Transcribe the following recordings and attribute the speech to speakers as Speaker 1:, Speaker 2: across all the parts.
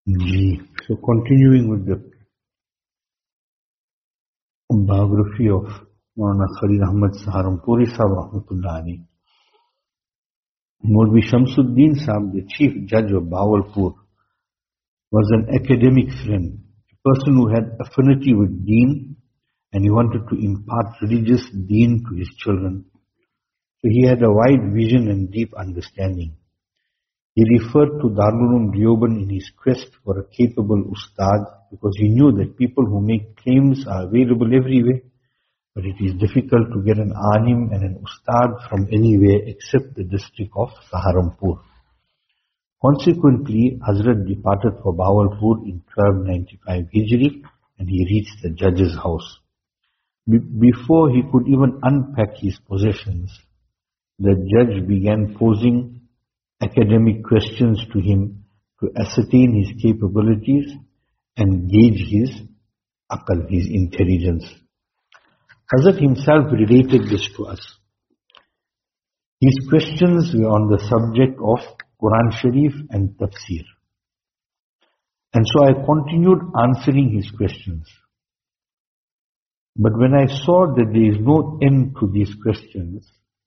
Speaker 1: Ji, so continuing with the biography of Maulana Khalil Ahmad Saharanpuri Sahib Rahmatullah Ali. Maulvi Shamsuddin Sahib, the chief judge of Bahawalpur, was an academic friend, a person who had affinity with deen, and he wanted to impart religious deen to his children. So he had a wide vision and deep understanding. He referred to Darul Uloom Deoband in his quest for a capable ustad because he knew that people who make claims are available everywhere, but it is difficult to get an alim and an ustad from anywhere except the district of Saharanpur. Consequently, Hazrat departed for Bahawalpur in 1295 Hijri and he reached the judge's house. Before he could even unpack his possessions, the judge began posing academic questions to him to ascertain his capabilities and gauge his aql, his intelligence. Hazrat himself related this to us. His questions were on the subject of Quran Sharif and Tafsir. And so I continued answering his questions. But when I saw that there is no end to these questions,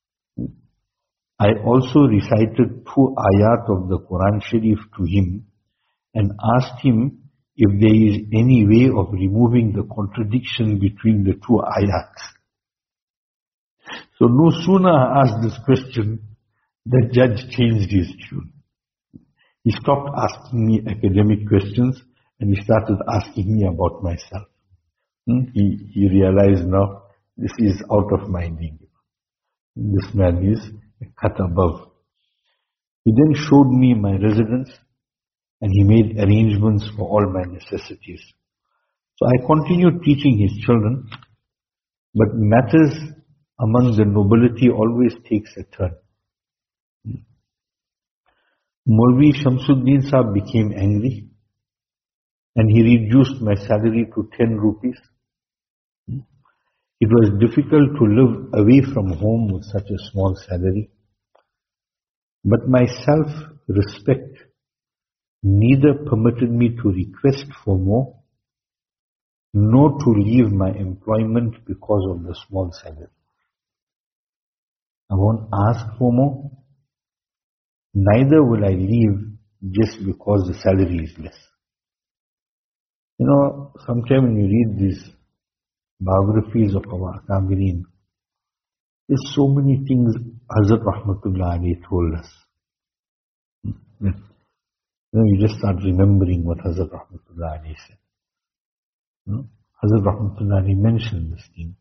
Speaker 1: I also recited 2 ayat of the Quran Sharif to him and asked him if there is any way of removing the contradiction between the 2 ayats. So no sooner I asked this question, the judge changed his tune. He stopped asking me academic questions and he started asking me about myself. He realized now this is out of my league. This man is a cut above. He then showed me my residence and he made arrangements for all my necessities. So I continued teaching his children, but matters among the nobility always takes a turn. Maulvi Shamsuddin Sahib became angry and he reduced my salary to 10 rupees. It was difficult to live away from home with such a small salary. But my self-respect neither permitted me to request for more, nor to leave my employment because of the small salary. I won't ask for more, neither will I leave just because the salary is less. You know, sometimes when you read these biographies of our Akabirin, there's so many things Hazrat Rahmatullah Ali told us. You just start remembering what Hazrat Rahmatullah Ali said. Hazrat Rahmatullah Ali mentioned this thing,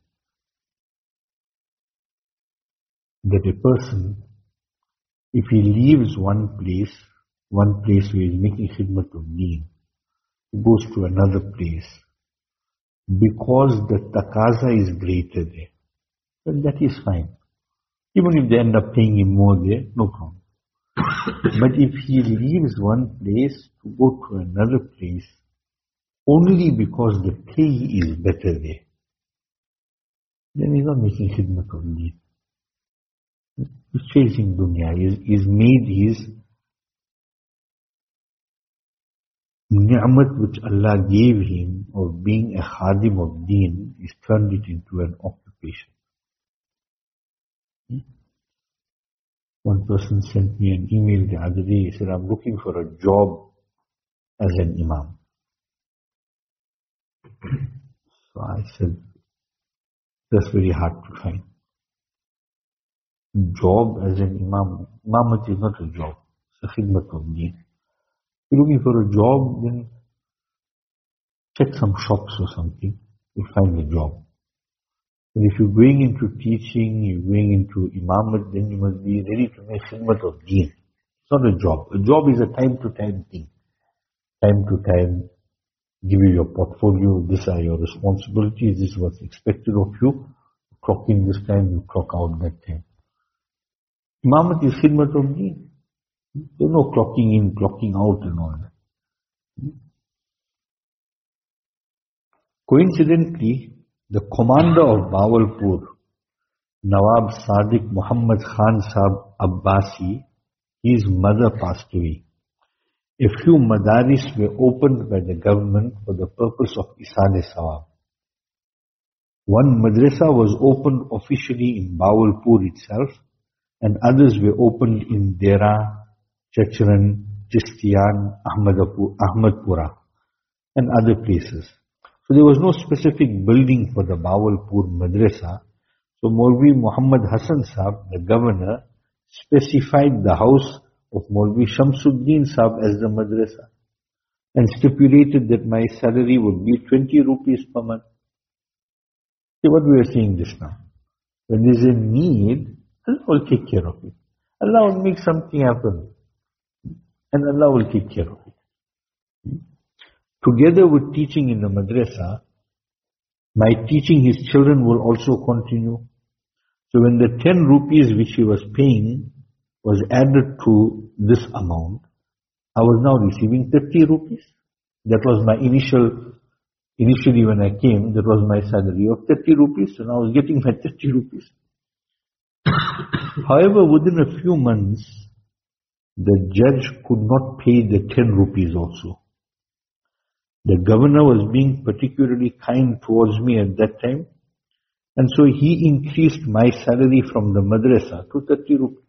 Speaker 1: that a person, if he leaves one place where he is making khidmat of deen, he goes to another place, because the taqaza is greater there, well, that is fine. Even if they end up paying him more there, no problem. But if he leaves one place to go to another place only because the pay is better there, then he's not making khidmat of deen. He's chasing dunya. He's made his ni'mat which Allah gave him of being a khadim of deen, he's turned it into an occupation. One person sent me an email the other day. He said, I'm looking for a job as an imam. So I said, that's very hard to find. Job as an imam. Imamat is not a job. It's a khidmat of deen. If you're looking for a job, then check some shops or something. You'll find a job. And if you're going into teaching, you're going into imamat, then you must be ready to make khidmat of deen. It's not a job. A job is a time-to-time thing. Time to time, give you your portfolio, these are your responsibilities, this is what's expected of you. Clock in this time, you clock out that time. Imamat is khidmat of deen. There's no clocking in, clocking out and all that. Coincidentally, the commander of Bahawalpur, Nawab Sadiq Muhammad Khan Sahib Abbasi, his mother passed away. a few madaris were opened by the government for the purpose of Isal-e-Sawab. One madrasa was opened officially in Bawalpur itself, and others were opened in Dera, Chachran, Chistiyan, Ahmadpura, and other places. So there was no specific building for the Bawalpur madrasa. So Maulvi Muhammad Hassan Sahab, the governor, specified the house of Maulvi Shamsuddin Sahab as the madrasa and stipulated that my salary would be 20 rupees per month. See what we are saying this now. When there is a need, Allah will take care of it. Allah will make something happen. And Allah will take care of it. Together with teaching in the madrasa, my teaching his children will also continue. So when the 10 rupees which he was paying was added to this amount, I was now receiving 30 rupees. That was my initially when I came, that was my salary of 30 rupees. So now I was getting my 30 rupees. However, within a few months, the judge could not pay the 10 rupees also. The governor was being particularly kind towards me at that time, and so he increased my salary from the madrasa to 30 rupees.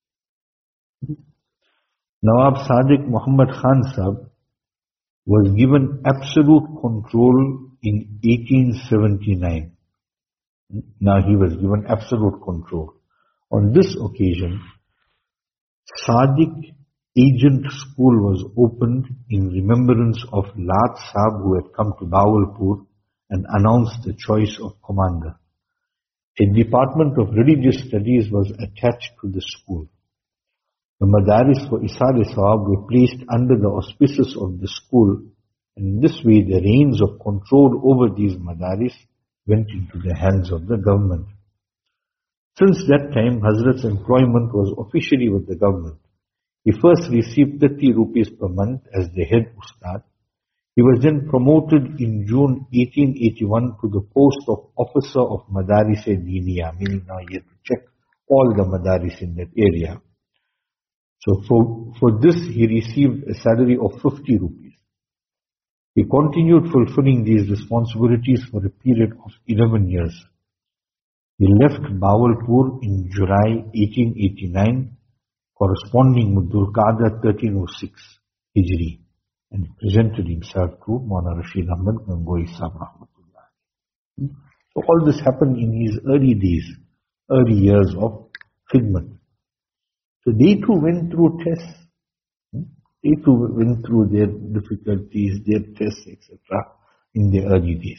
Speaker 1: Nawab Sadiq Muhammad Khan Sahab was given absolute control in 1879. Now he was given absolute control. On this occasion, Sadiq Agent School was opened in remembrance of Lat Sahab who had come to Bawalpur and announced the choice of commander. A department of religious studies was attached to the school. The madaris for Isal-e-Sawab were placed under the auspices of the school, and in this way the reins of control over these madaris went into the hands of the government. Since that time, Hazrat's employment was officially with the government. He first received 30 rupees per month as the head ustad. He was then promoted in June 1881 to the post of officer of Madaris-e-Diniya, meaning now he had to check all the madaris in that area. So for this he received a salary of 50 rupees. He continued fulfilling these responsibilities for a period of 11 years. He left Bawalpur in July 1889, corresponding with Dhul Qa'dah 1306 Hijri, and presented himself to Maulana Rashid Ahmad Gangohi Sahib Rahmatullah. So all this happened in his early days, early years of khidmat. So they too went through tests. They too went through their difficulties, their tests, etc. in their early days.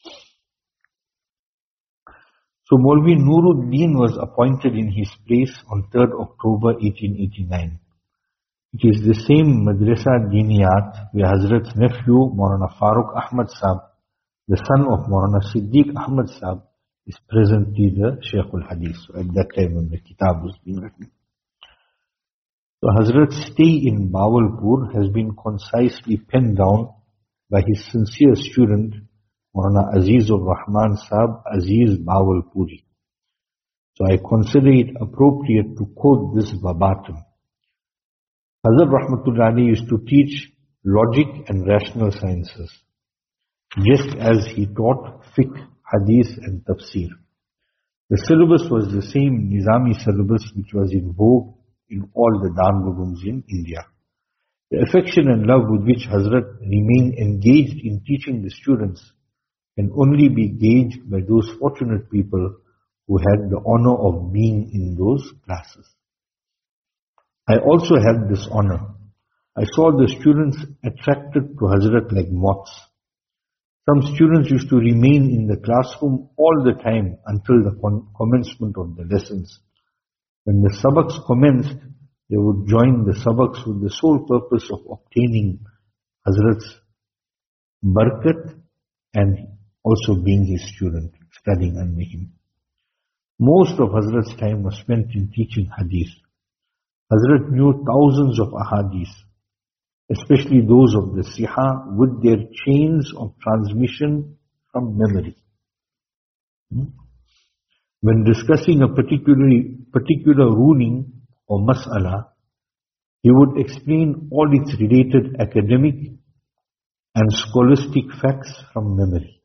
Speaker 1: So Maulvi Nuruddin was appointed in his place on 3rd October 1889. It is the same Madrasa Diniyat where Hazrat's nephew Maulana Farooq Ahmad Sahib, the son of Maulana Siddiq Ahmad Sahib, is presently the Shaykh al-Hadith. So at that time when the kitab was being written. So Hazrat's stay in Bawalpur has been concisely penned down by his sincere student Maulana Azizur Rahman Sahib Aziz Bawalpuri. So I consider it appropriate to quote this verbatim. Hazrat Rahmatullah Ali used to teach logic and rational sciences, just as he taught fiqh, hadith and tafsir. The syllabus was the same Nizami syllabus which was in vogue in all the Darul in India. The affection and love with which Hazrat remained engaged in teaching the students can only be gauged by those fortunate people who had the honor of being in those classes. I also had this honor. I saw the students attracted to Hazrat like moths. Some students used to remain in the classroom all the time until the commencement of the lessons. When the sabaks commenced, they would join the sabaks with the sole purpose of obtaining Hazrat's barakat and also being his student, studying under him. Most of Hazrat's time was spent in teaching hadith. Hazrat knew thousands of ahadith, especially those of the Siha, with their chains of transmission from memory. When discussing a particular ruling or mas'ala, He would explain all its related academic and scholastic facts from memory.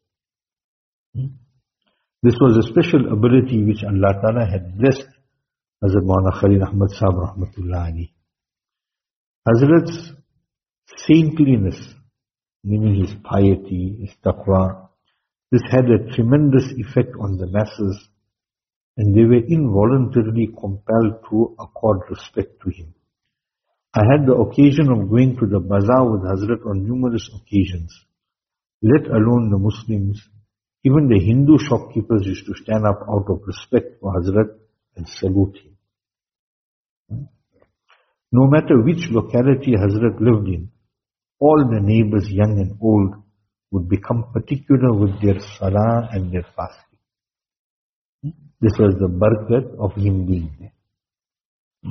Speaker 1: This was a special ability which Allah Ta'ala had blessed Hazrat Maulana Khalil Ahmad Sahib Rahmatullah Ali. Hazrat's saintliness, meaning his piety, his taqwa, this had a tremendous effect on the masses, and they were involuntarily compelled to accord respect to him. I had the occasion of going to the bazaar with Hazrat on numerous occasions. Let alone the Muslims, even the Hindu shopkeepers used to stand up out of respect for Hazrat and salute him. No matter which locality Hazrat lived in, all the neighbors, young and old, would become particular with their salah and their fasting. This was the barakat of him being there.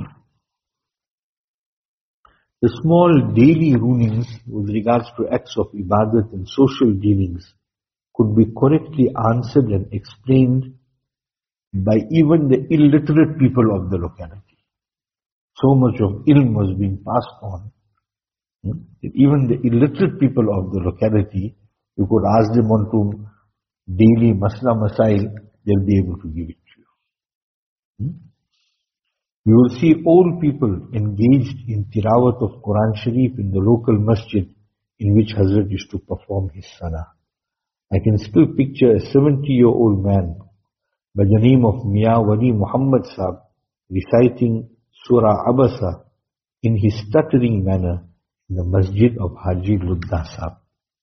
Speaker 1: The small daily rulings with regards to acts of ibadat and social dealings could be correctly answered and explained by even the illiterate people of the locality. So much of ilm was being passed on. Even the illiterate people of the locality, you could ask them on to daily masla masail, they'll be able to give it to you. You will see old people engaged in tilawat of Quran Sharif in the local masjid in which Hazrat used to perform his salah. I can still picture a 70-year-old man by the name of Miya Wali Muhammad Sahib reciting Surah Abasa in his stuttering manner in the masjid of Haji Ludda Sahib.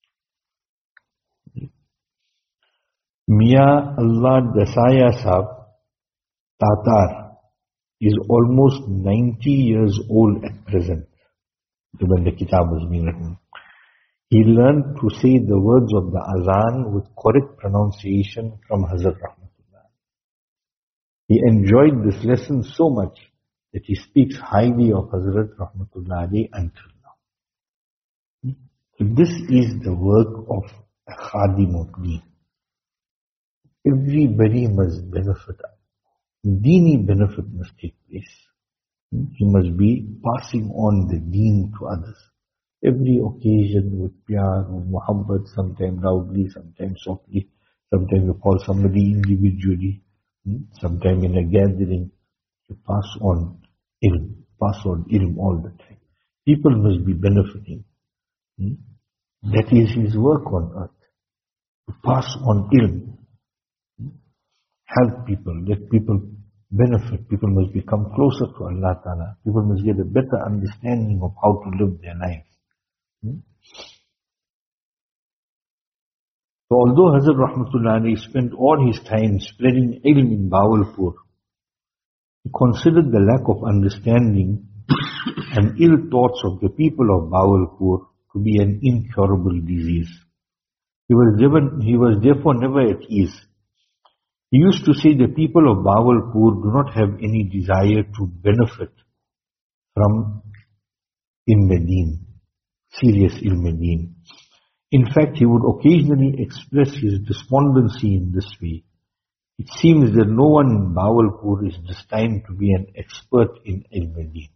Speaker 1: Miya Allah Dasaya Sahib, Tatar, is almost 90 years old at present, when the kitab was being written. He learned to say the words of the azan with correct pronunciation from Hazrat Rahmatullah. He enjoyed this lesson so much that he speaks highly of Hazrat Rahmatullah until now. So this is the work of a Khadim of Deen. Everybody must benefit. Deeni benefit must take place. He must be passing on the deen to others. Every occasion with pyar, with muhabbat, sometimes loudly, sometimes softly, sometimes you call somebody individually, sometimes in a gathering, you pass on ilm all the time. People must be benefiting. That is his work on earth. To pass on ilm. Help people, let people benefit. People must become closer to Allah Ta'ala. People must get a better understanding of how to live their lives. So although Hazrat Rahmatullah Ali spent all his time spreading ilm in Bahawalpur, he considered the lack of understanding and ill thoughts of the people of Bahawalpur to be an incurable disease. He was therefore never at ease. He used to say the people of Bahawalpur do not have any desire to benefit from ilm-e-deen, serious ilm-e-deen. In fact, he would occasionally express his despondency in this way. It seems that no one in Bahawalpur is destined to be an expert in ilm-e-deen.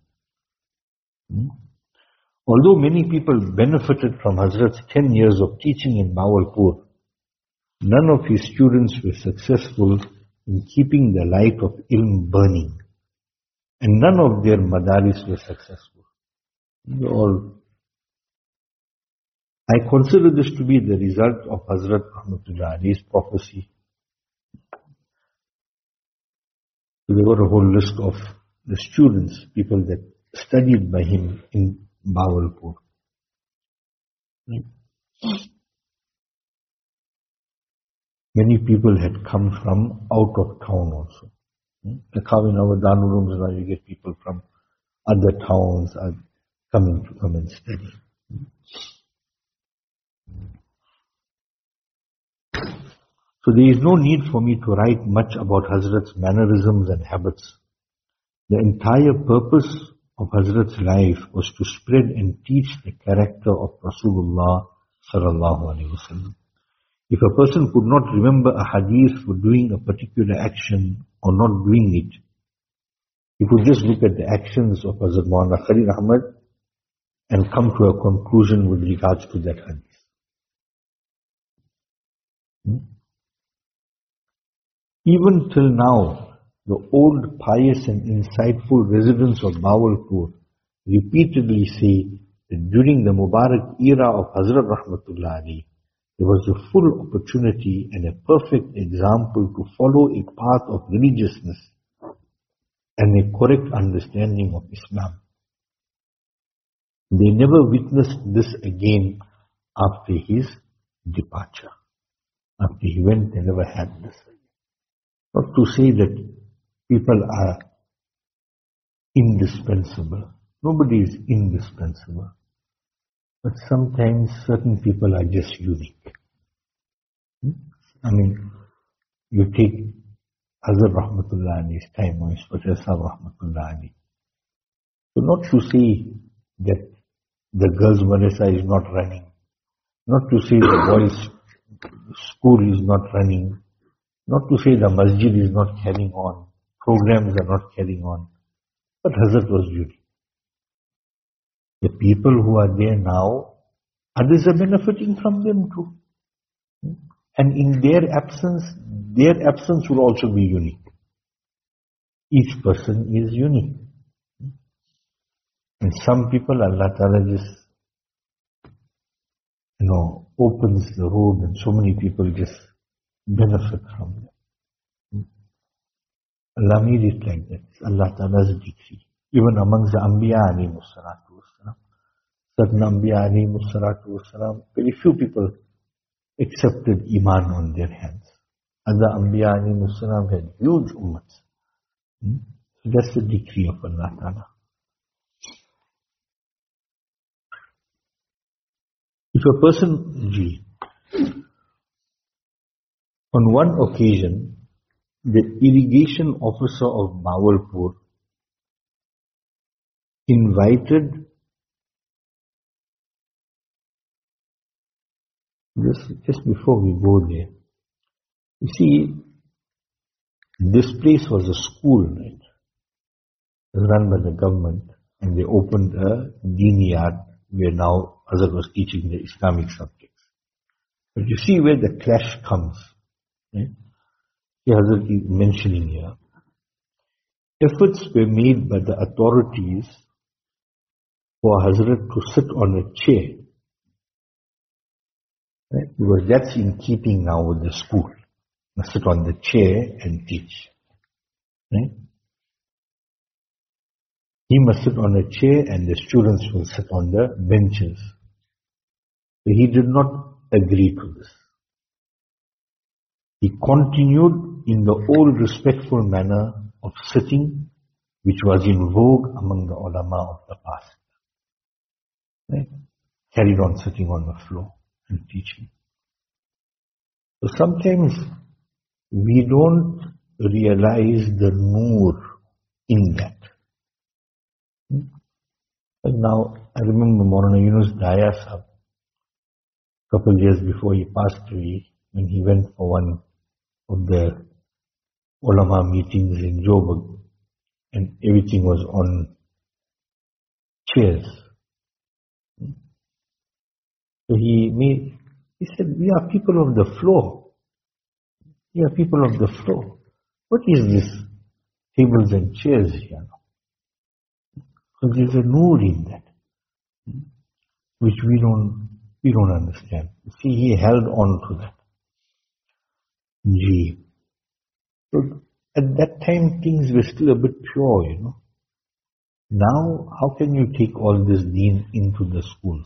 Speaker 1: Although many people benefited from Hazrat's 10 years of teaching in Bahawalpur, none of his students were successful in keeping the light of ilm burning, and none of their madaris were successful. I consider this to be the result of Hazrat Rahmatullah Ali's prophecy. There were a whole list of the students, people that studied by him in Bahawalpur. Many people had come from out of town also. Like how in our Darul Ulooms now you get people from other towns are coming to come and study. So there is no need for me to write much about Hazrat's mannerisms and habits. The entire purpose of Hazrat's life was to spread and teach the character of Rasulullah sallallahu alaihi wasallam. If a person could not remember a hadith for doing a particular action or not doing it, You could just look at the actions of Hazrat Maulana Khalil Ahmad and come to a conclusion with regards to that hadith. Even till now, the old pious and insightful residents of Bawalpur repeatedly say that during the Mubarak era of Hazrat Rahmatullah Ali, there was a full opportunity and a perfect example to follow a path of religiousness and a correct understanding of Islam. They never witnessed this again after his departure. After he went, they never had this. Not to say that people are indispensable. Nobody is indispensable. But sometimes certain people are just unique. I mean, you take Hazrat Rahmatullah Ali's time, or Professor Rahmatullah Ali. So not to say that the girls' madrasa is not running, not to say the boys' school is not running, not to say the masjid is not carrying on, programs are not carrying on, but Hazrat was unique. The people who are there now, others are benefiting from them too. And in their absence will also be unique. Each person is unique. And some people, Allah Ta'ala just, opens the road and so many people just benefit from them. Allah made it like that. It's Allah Ta'ala's decree. Even amongst the Anbiya alayhimus salatu wassalam, certain Anbiya alayhimus salatu wassalam, very few people accepted Iman on their hands. Other Anbiya alayhimus salam had huge ummats. So that's the decree of Allah Ta'ala. If a person, on one occasion, the irrigation officer of Bawalpur invited just before we go there, you see, this place was a school, right? It was run by the government, and they opened a deen yard where now Hazrat was teaching the Islamic subjects. But you see where the clash comes. Right? Hazrat is mentioning here. Efforts were made by the authorities for Hazrat to sit on a chair. Right? Because that's in keeping now with the school. Must sit on the chair and teach. Right? He must sit on a chair and the students will sit on the benches. So he did not agree to this. He continued in the old respectful manner of sitting, which was in vogue among the ulama of the past. Right? Carried on sitting on the floor and teaching. So sometimes we don't realize the noor in that. But now, I remember Maulana Yunus Daya Sahib, a couple of years before he passed away, when he went for one of the ulama meetings in Joburg, and everything was on chairs. So he said, we are people of the floor. We are people of the floor. What is this tables and chairs here? So there's a noor in that, which we don't understand. See, he held on to that. So at that time, things were still a bit pure, Now, how can you take all this deen into the schools?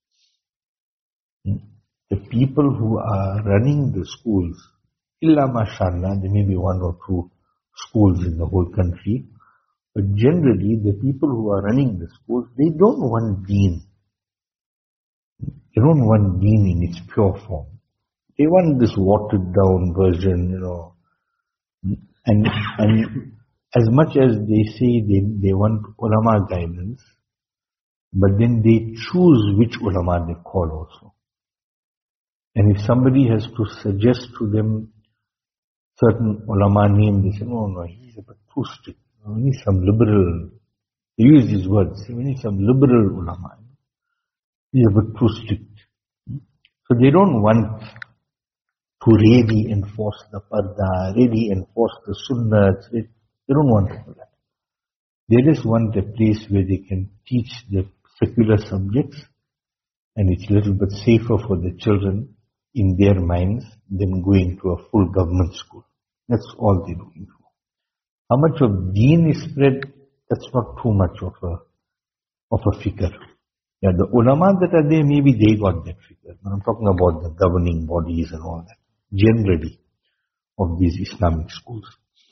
Speaker 1: The people who are running the schools, illa mashallah, there may be one or two schools in the whole country, but generally the people who are running the schools, they don't want deen. They don't want deen in its pure form. They want this watered down version, and as much as they say they want ulama guidance, but then they choose which ulama they call also. And if somebody has to suggest to them certain ulama name, they say, no, he's a bit too strict. We need some liberal, they use these words, we need some liberal ulama. These are a bit too strict. So they don't want to really enforce the parda, really enforce the sunnah. They don't want to do that. They just want a place where they can teach the secular subjects, and it's a little bit safer for the children in their minds than going to a full government school. That's all they're looking for. How much of deen is spread, that's not too much of a fikr. Yeah, the ulama that are there, maybe they got that fikr. I'm talking about the governing bodies and all that, generally, of these Islamic schools.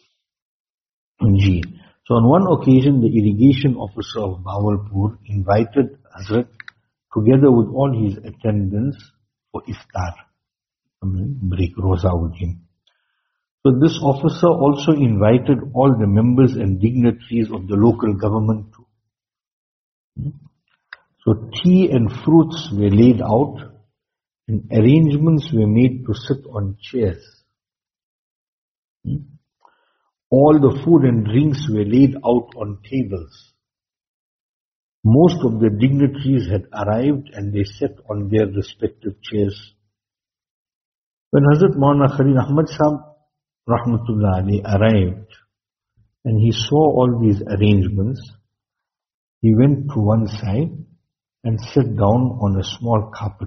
Speaker 1: Gee. So on one occasion, the irrigation officer of Bahawalpur invited Hazrat together with all his attendants for iftar. Break roza with him. So this officer also invited all the members and dignitaries of the local government too. So tea and fruits were laid out and arrangements were made to sit on chairs. All the food and drinks were laid out on tables. Most of the dignitaries had arrived and they sat on their respective chairs. When Hazrat Maulana Khalil Ahmad Sahib Rahmatullah Ali arrived and he saw all these arrangements, he went to one side and sat down on a small carpet,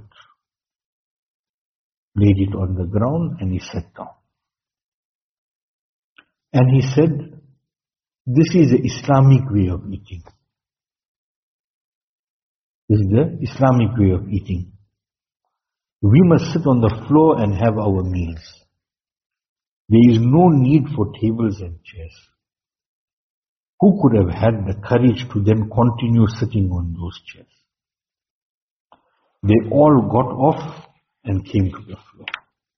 Speaker 1: laid it on the ground and he sat down. And he said, this is the Islamic way of eating. This is the Islamic way of eating. We must sit on the floor and have our meals. There is no need for tables and chairs. Who could have had the courage to then continue sitting on those chairs? They all got off and came to the floor.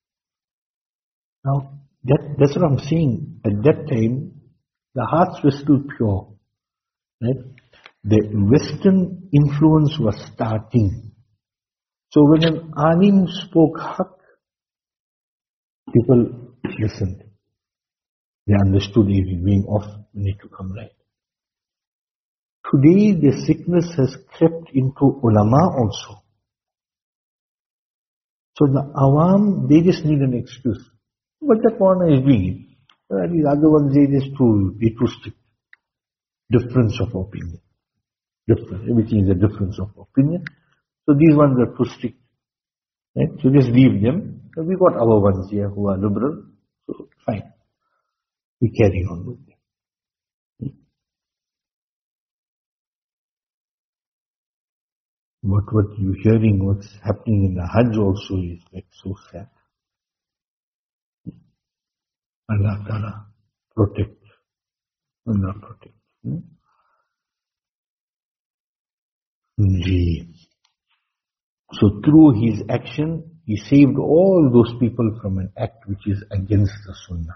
Speaker 1: Now, that's what I'm saying. At that time, the hearts were still pure. Right? The Western influence was starting. So when an alim spoke haq, people listened. They understood if he's going off, we need to come right. Today, the sickness has crept into ulama also. So the awam, they just need an excuse. But that one is doing it. These other ones, they're too strict. Difference of opinion. Everything is a difference of opinion. So these ones are too strict. Right? So just leave them. So we got our ones here who are liberal. So fine. We carry on with them. But what you're hearing, what's happening in the Hajj also is like so sad. Allah Ta'ala protect. Allah protect. So through his action, he saved all those people from an act which is against the Sunnah.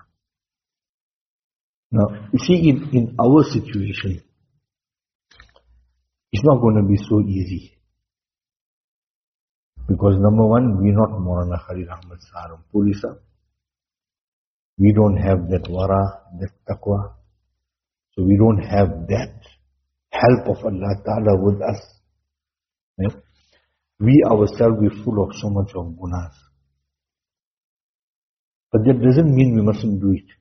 Speaker 1: Now, you see, in our situation, it's not going to be so easy. Because number one, we're not Maulana Khalil Ahmad Saharanpuri Sahib. We don't have that wara, that taqwa. So we don't have that help of Allah Ta'ala with us. Right? We ourselves, we're full of so much of gunas. But that doesn't mean we mustn't do it.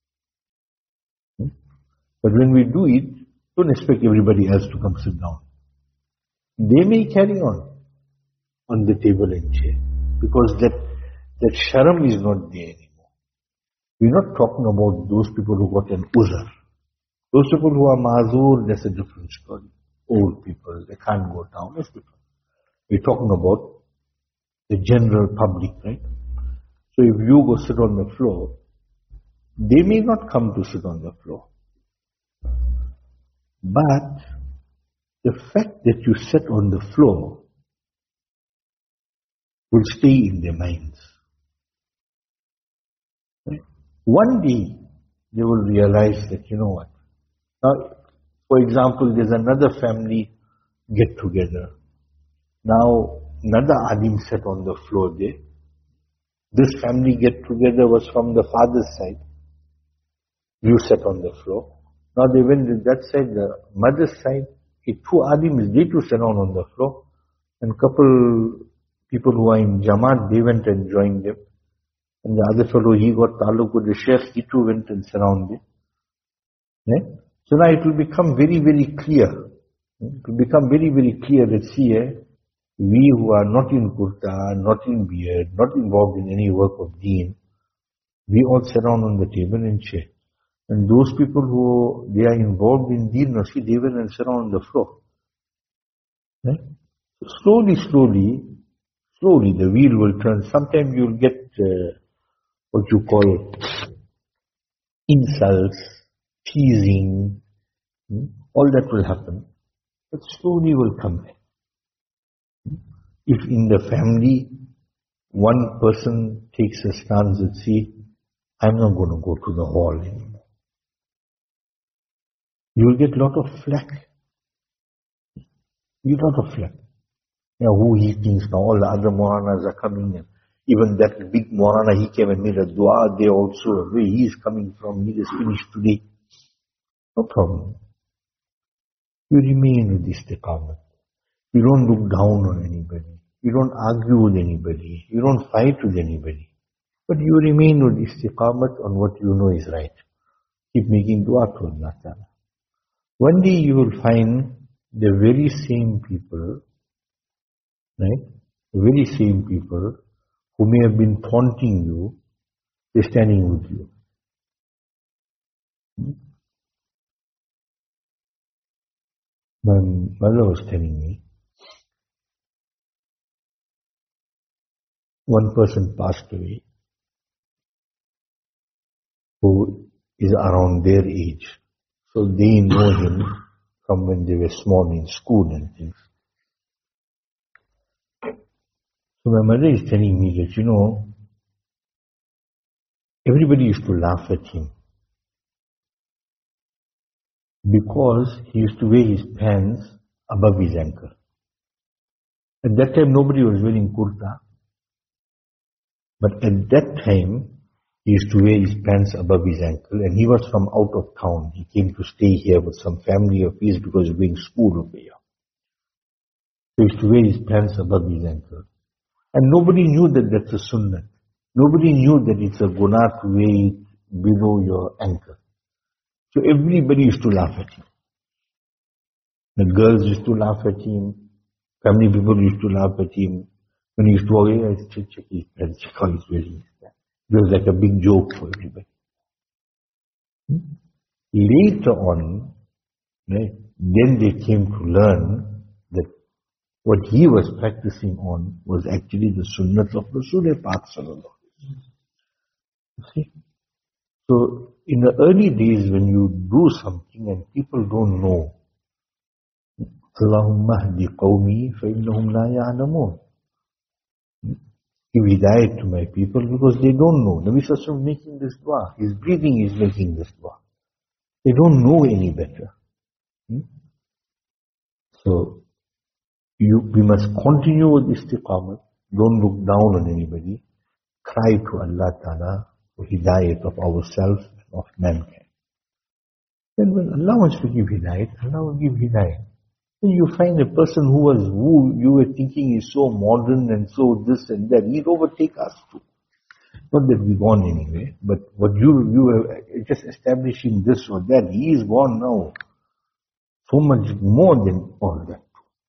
Speaker 1: But when we do it, don't expect everybody else to come sit down. They may carry on the table and chair. Because that sharam is not there anymore. We're not talking about those people who got an uzr. Those people who are mazur, that's a different story. Old people, they can't go down, that's different. We're talking about the general public, right? So if you go sit on the floor, they may not come to sit on the floor. But the fact that you sat on the floor will stay in their minds. Right? One day, they will realize that, you know what? Now, for example, there's another family get together. Now, another alim sat on the floor there. This family get together was from the father's side. You sat on the floor. Now they went to that side, the mother's side, two adims, they too sat down on the floor. And couple people who are in Jamaat, they went and joined them. And the other fellow, he got taluk with the sheikh, he too went and surrounded. Right? So now it will become very, very clear. It will become very, very clear that see, we who are not in kurta, not in beard, not involved in any work of deen, we all sit down on the table and share. And those people who they are involved in deen, see, they will and sit on the floor. Right? So slowly, the wheel will turn. Sometimes you'll get what you call insults, teasing, all that will happen. But slowly will come back. If in the family, one person takes a stance that, see, I'm not going to go to the hall anymore. You will get a lot of flack. You lot of flack. You know, who he thinks now, all the other Maulanas are coming in. Even that big Maulana, he came and made a dua there also. Where he is coming from, he is finished today. No problem. You remain with istiqamat. You don't look down on anybody. You don't argue with anybody. You don't fight with anybody. But you remain with istiqamat on what you know is right. Keep making dua to Allah Ta'ala. One day you will find the very same people, right? The very same people who may have been taunting you, they're standing with you. My mother was telling me, one person passed away who is around their age. So they know him from when they were small in school and things. So my mother is telling me that, you know, everybody used to laugh at him because he used to wear his pants above his ankle. At that time, nobody was wearing kurta. But at that time, he used to wear his pants above his ankle, and he was from out of town. He came to stay here with some family of his because he was doing school over here. So he used to wear his pants above his ankle. And nobody knew that that's a sunnah. Nobody knew that it's a gunah to wear it below your ankle. So everybody used to laugh at him. The girls used to laugh at him. Family people used to laugh at him. When he used to walk, check his pants, check how he's wearing his pants. It was like a big joke for everybody. Later on, right, then they came to learn that what he was practicing on was actually the sunnat of Rasulullah Pak Sallallahu Alaihi Wasallam. You see? So, in the early days when you do something and people don't know, Allahumma hdi qawmi fa innahum la ya'lamun. Give hidayat to my people because they don't know. Nabi Sallallahu Alaihi Wasallam making this dua. His breathing is making this dua. They don't know any better. So, we must continue with istiqamah. Don't look down on anybody. Cry to Allah Ta'ala for hidayat of ourselves and of mankind. Then when Allah wants to give hidayat, Allah will give hidayat. Then you find a person who you were thinking is so modern and so this and that, he'll overtake us too. Not that we've gone anywhere, but what you were just establishing this or that, he is gone now. So much more than all that.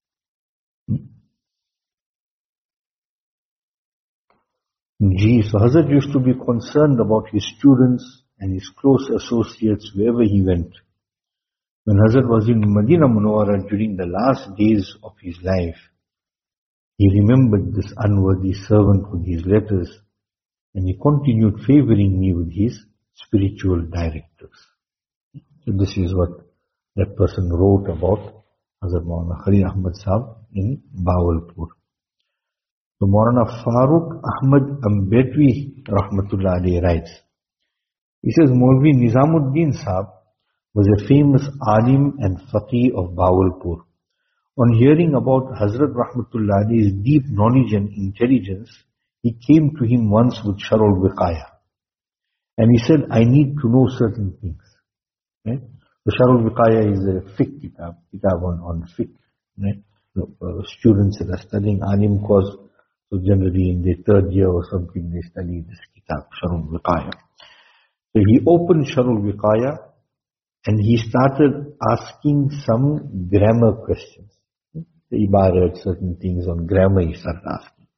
Speaker 1: So Hazrat used to be concerned about his students and his close associates wherever he went. When Hazrat was in Madinah Munawwarah during the last days of his life, he remembered this unworthy servant with his letters, and he continued favoring me with his spiritual directives. So this is what that person wrote about Hazrat Maulana Khalil Ahmad Sahib in Bahawalpur. So Maulana Farooq Ahmad Ambedwi Rahmatullah Alayhi writes, he says, Maulvi Nizamuddin Sahib was a famous alim and faqih of Bahawalpur. On hearing about Hazrat Rahmatullah Alayhi's deep knowledge and intelligence, he came to him once with Sharul Wiqaya. And he said, I need to know certain things. Right? So Sharh al-Wiqaya is a fiqh kitab on fiqh. Right? Students that are studying Alim course, so generally in their third year or something, they study this kitab, Sharh al-Wiqaya. So he opened Sharh al-Wiqaya and he started asking some grammar questions. The ibarat, certain things on grammar he started asking.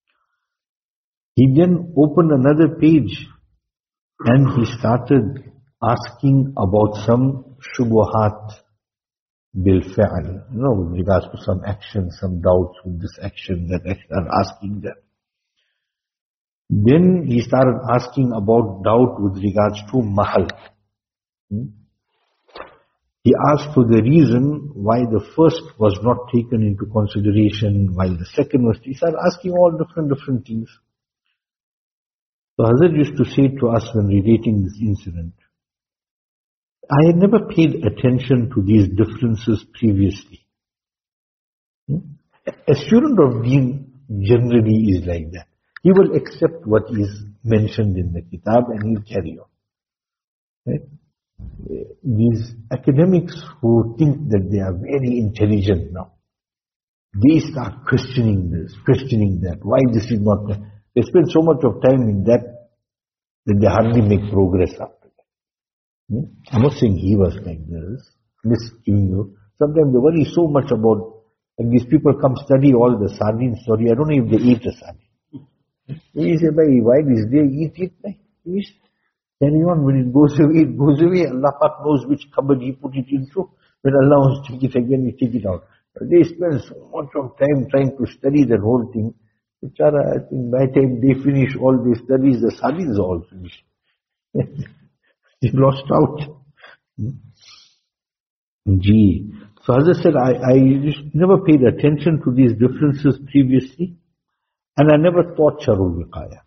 Speaker 1: He then opened another page and he started asking about some shubuhat bil fa'al, with regards to some action, some doubts with this action, that action, asking them. Then he started asking about doubt with regards to mahal. He asked for the reason why the first was not taken into consideration, while the second was. He started asking all different things. So Hazrat used to say to us when relating this incident, I had never paid attention to these differences previously. A student of Deen generally is like that. He will accept what is mentioned in the kitab and he'll carry on. Right? These academics who think that they are very intelligent now, they start questioning this, questioning that, why this is not that. They spend so much of time in that they hardly make progress after that. I'm not saying he was like this. I'm just giving you. Sometimes they worry so much about, and these people come study all the sardine story. I don't know if they eat a sardine. We say, why this day eat it? Please carry on. When it goes away, it goes away. Allah Pak knows which cupboard he put it into. When Allah wants to take it again, he take it out. But they spend so much of time trying to study that whole thing. Bichara, I think by the time they finish all their studies, the sardines are all finished. They've lost out. Gee. So as I said, I just never paid attention to these differences previously, and I never taught Sharh al-Wiqaya.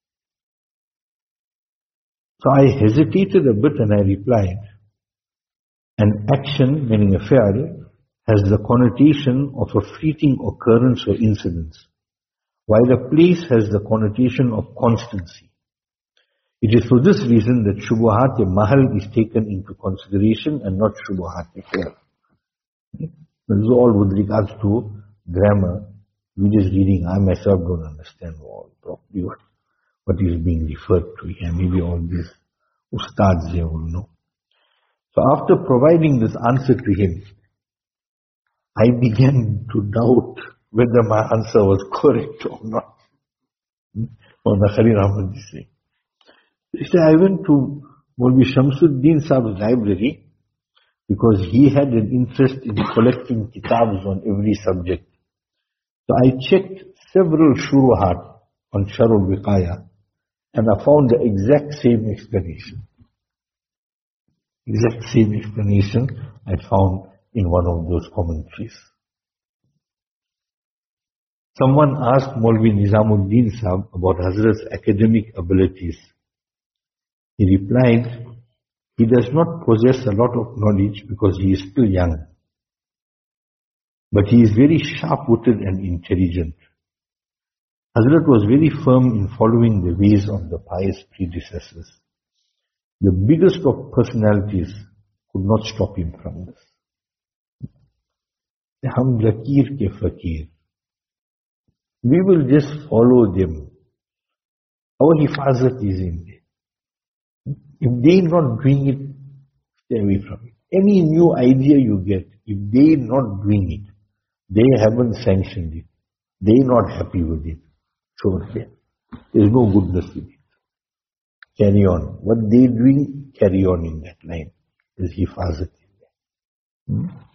Speaker 1: So I hesitated a bit and I replied, an action, meaning a fi'al, has the connotation of a fleeting occurrence or incidence, while a place has the connotation of constancy. It is for this reason that shubuhat mahal is taken into consideration and not shubuhat fi'al. This is all with regards to grammar. We're just reading. I myself don't understand all properly what is being referred to here. Maybe all these ustads here will know. So after providing this answer to him, I began to doubt whether my answer was correct or not. Khalil Ahmad is saying. I went to Maulvi Shamsuddin Saab's library because he had an interest in collecting kitabs on every subject. So I checked several shuruhat on Sharh al-Wiqaya and I found the exact same explanation. Exact same explanation I found in one of those commentaries. Someone asked Maulvi Nizamuddin Saab about Hazrat's academic abilities. He replied, he does not possess a lot of knowledge because he is still young. But he is very sharp-witted and intelligent. Hazrat was very firm in following the ways of the pious predecessors. The biggest of personalities could not stop him from this. Hum lakir ke fakir. We will just follow them. Our hifazat is in there. If they are not doing it, stay away from it. Any new idea you get, if they are not doing it, they haven't sanctioned it, they are not happy with it, so there is no goodness in it. Carry on. What they are doing, carry on in that line. There is hifazat in there.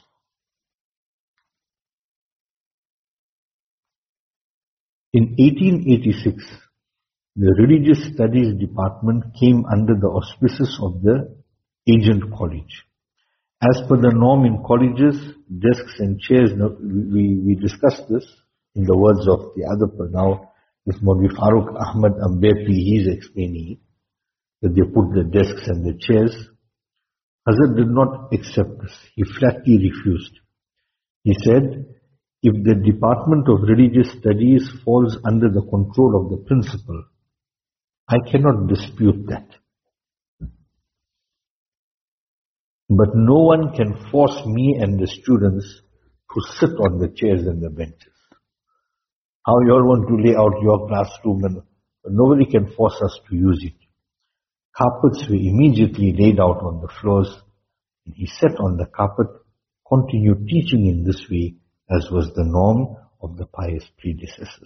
Speaker 1: In 1886, the Religious Studies Department came under the auspices of the Agent College. As per the norm in colleges, desks and chairs, we discussed this in the words of the other, now this Maulvi Farooq Ahmad Ambedkar, he is explaining it, that they put the desks and the chairs. Hazrat did not accept this. He flatly refused. He said, if the Department of Religious Studies falls under the control of the principal, I cannot dispute that. But no one can force me and the students to sit on the chairs and the benches. How you all want to lay out your classroom, but nobody can force us to use it. Carpets were immediately laid out on the floors, and he sat on the carpet, continued teaching in this way, as was the norm of the pious predecessors.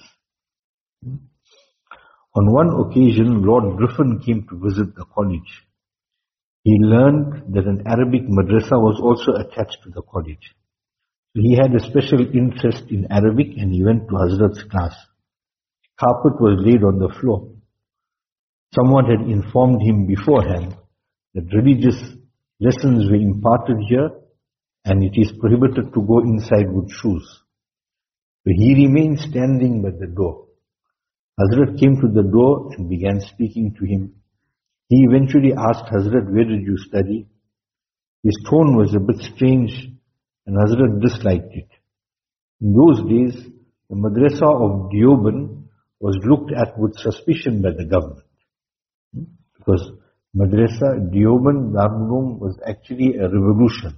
Speaker 1: On one occasion, Lord Griffin came to visit the college. He learned that an Arabic madrasa was also attached to the college. So he had a special interest in Arabic and he went to Hazrat's class. Carpet was laid on the floor. Someone had informed him beforehand that religious lessons were imparted here and it is prohibited to go inside with shoes. So he remained standing by the door. Hazrat came to the door and began speaking to him. He eventually asked Hazrat, "Where did you study?" His tone was a bit strange and Hazrat disliked it. In those days, the madrasa of Deoband was looked at with suspicion by the government. Because madrasa, Deoband, Darul Uloom was actually a revolution.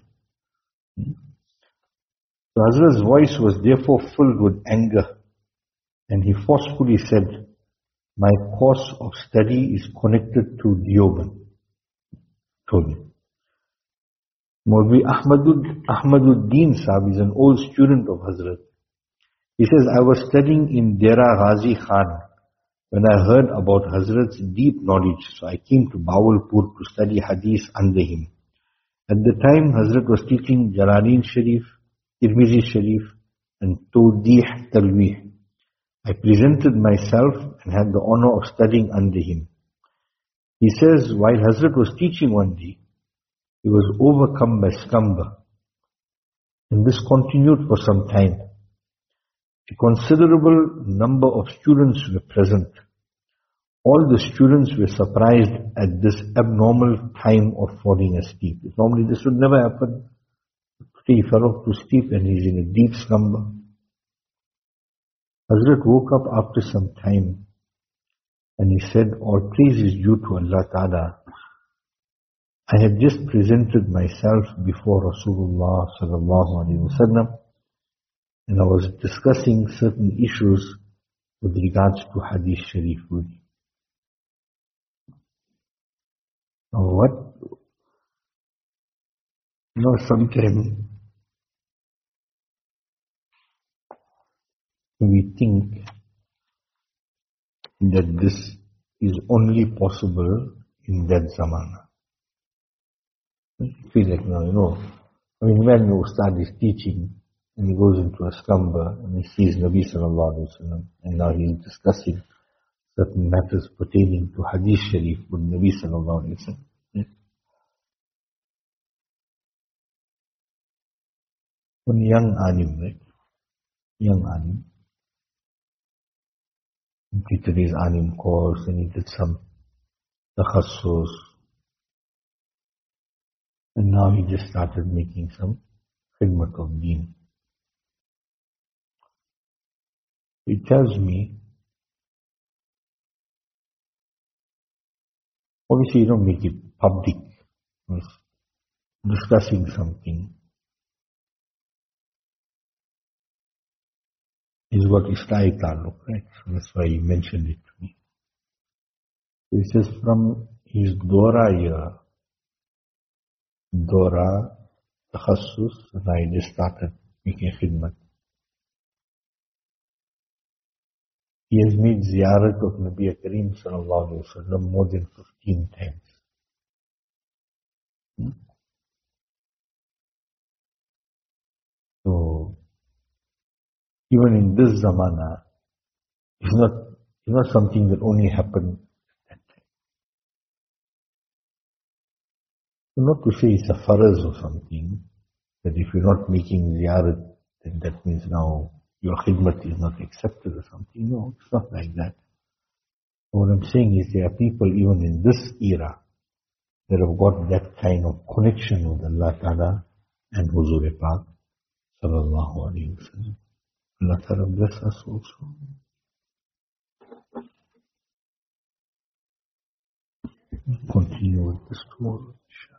Speaker 1: So Hazrat's voice was therefore filled with anger and he forcefully said, "My course of study is connected to Deoband." Told him. Maulvi Ahmaduddin Sahib is an old student of Hazrat. He says, "I was studying in Dera Ghazi Khan when I heard about Hazrat's deep knowledge, so I came to Bawalpur to study Hadith under him. At the time, Hazrat was teaching Jalalain Sharif, Tirmizi Sharif, and Tawdih Talwih. I presented myself and had the honor of studying under him." He says, while Hazrat was teaching one day, he was overcome by slumber. And this continued for some time. A considerable number of students were present. All the students were surprised at this abnormal time of falling asleep. Normally this would never happen. Today he fell off to sleep and he's in a deep slumber. Hazrat woke up after some time and he said, "All praise is due to Allah Ta'ala. I had just presented myself before Rasulullah Sallallahu Alaihi Wasallam and I was discussing certain issues with regards to Hadith Sharif with him." Now what? Sometimes we think that this is only possible in that zamana. You feel like now, when the Ustad is teaching and he goes into a slumber and he sees Nabi Sallallahu Alaihi Wasallam and now he's discussing certain matters pertaining to Hadith Sharif with Nabi Sallallahu Alaihi Wasallam. One young alim, right? Young alim. Completed his alim course and he did some takhassus. And now he just started making some khidmat of deen. He tells me, obviously you don't make it public. Discussing something. He's got Islai Taluk, right? So that's why he mentioned it to me. He says from his Dora year, Dora, Takhassus, and I just started making khidmat. He has made ziyarat of Nabi Kareem Sallallahu Alaihi Wasallam more than 15 times. So, even in this zamana, it's not something that only happened at that time. So not to say it's a faraz or something, that if you're not making ziyarat, then that means now your khidmat is not accepted or something. No, it's not like that. What I'm saying is there are people even in this era that have got that kind of connection with Allah Ta'ala and Huzur Pak Sallallahu Alaihi Wasallam. Allah Ta'ala bless us also. Continue with this tomorrow, inshallah.